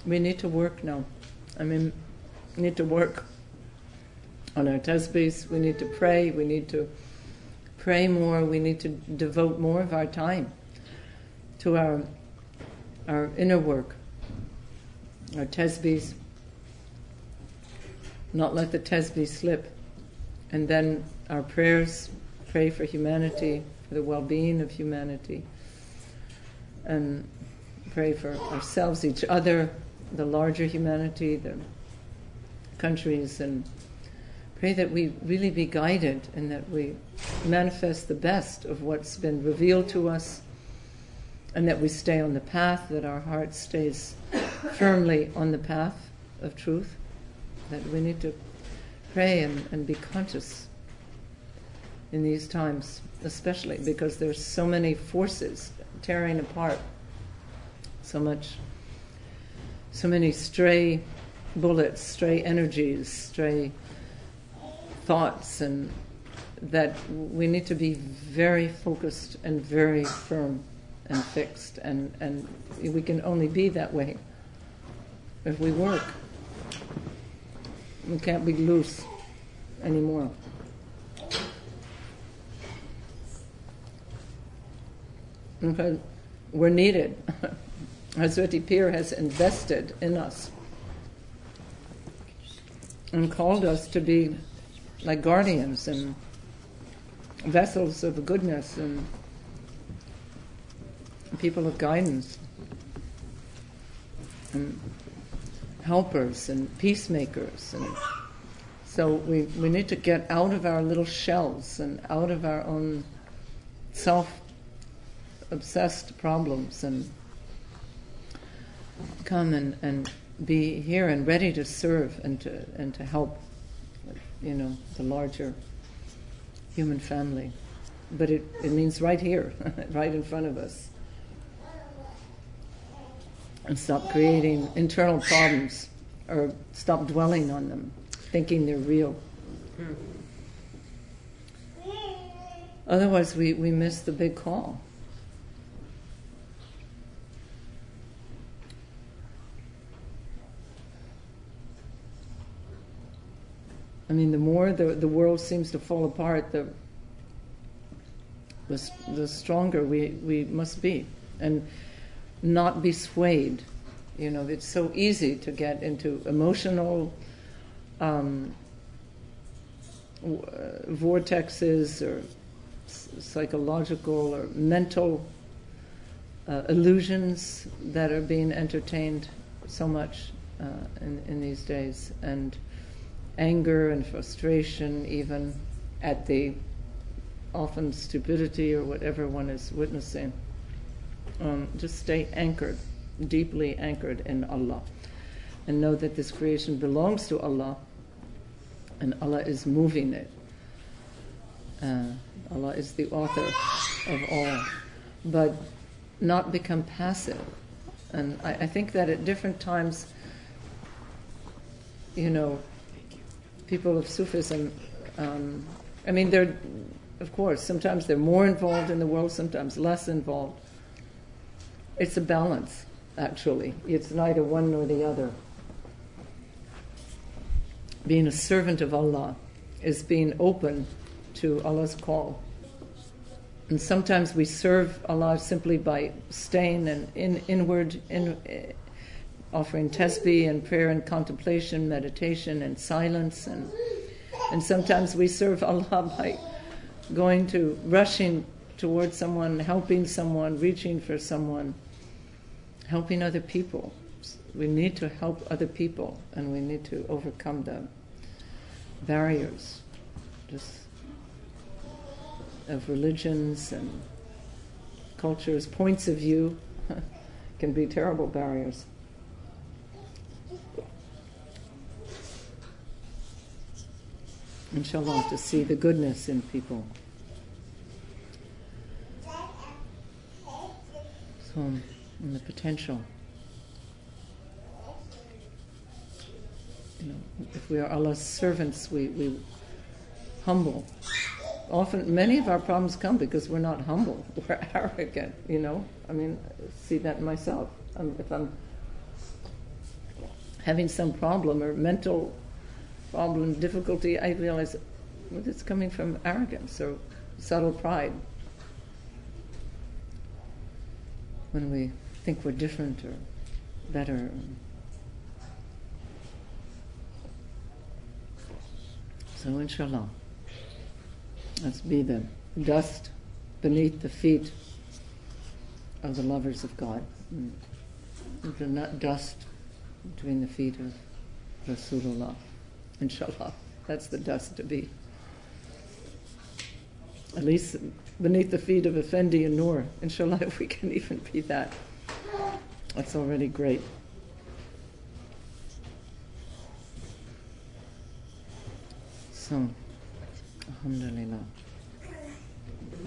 we need to work now. I mean, we need to work on our tasbihs, we need to pray, we need to pray more, we need to devote more of our time to our inner work, our tasbihs, not let the tasbih slip. And then our prayers, pray for humanity, for the well-being of humanity, and pray for ourselves, each other, the larger humanity, the countries, and pray that we really be guided and that we manifest the best of what's been revealed to us, and that we stay on the path, that our heart stays firmly on the path of truth, that we need to pray and be conscious in these times, especially because there's so many forces tearing apart, so many stray bullets, stray energies, stray thoughts, and that we need to be very focused and very firm and fixed, and we can only be that way if we work. We can't be loose anymore. Because we're needed. Hazrati Pir has invested in us and called us to be like guardians and vessels of goodness and people of guidance and helpers and peacemakers. And so we need to get out of our little shells and out of our own self-obsessed problems and come and be here and ready to serve and to help, the larger human family. But it means right here, right in front of us. And stop creating internal problems or stop dwelling on them, thinking they're real. Otherwise we miss the big call. I mean, the more the world seems to fall apart, the stronger we must be, and not be swayed. It's so easy to get into emotional vortexes or psychological or mental illusions that are being entertained so much in these days, and anger and frustration even at the often stupidity or whatever one is witnessing. Just stay anchored, deeply anchored in Allah, and know that this creation belongs to Allah, and Allah is moving it. Allah is the author of all, but not become passive. And I think that at different times, people of Sufism, they're, of course, sometimes they're more involved in the world, sometimes less involved. It's a balance, actually. It's neither one nor the other. Being a servant of Allah is being open to Allah's call. And sometimes we serve Allah simply by staying inward, offering tasbih and prayer and contemplation, meditation and silence. And sometimes we serve Allah by rushing towards someone, helping someone, reaching for someone, helping other people. We need to help other people, and we need to overcome the barriers of religions and cultures, points of view can be terrible barriers. Inshallah, to see the goodness in people. So, and the potential. If we are Allah's servants, we humble. Often, many of our problems come because we're not humble. We're arrogant, I see that in myself. If I'm having some problem or mental problem, difficulty, I realize well, it's coming from arrogance or subtle pride. When we think we're different or better. So inshallah, let's be the dust beneath the feet of the lovers of God. The not dust between the feet of Rasulullah. Inshallah, that's the dust to be. At least beneath the feet of Effendi and Noor. Inshallah, if we can even be that, that's already great. So, alhamdulillah.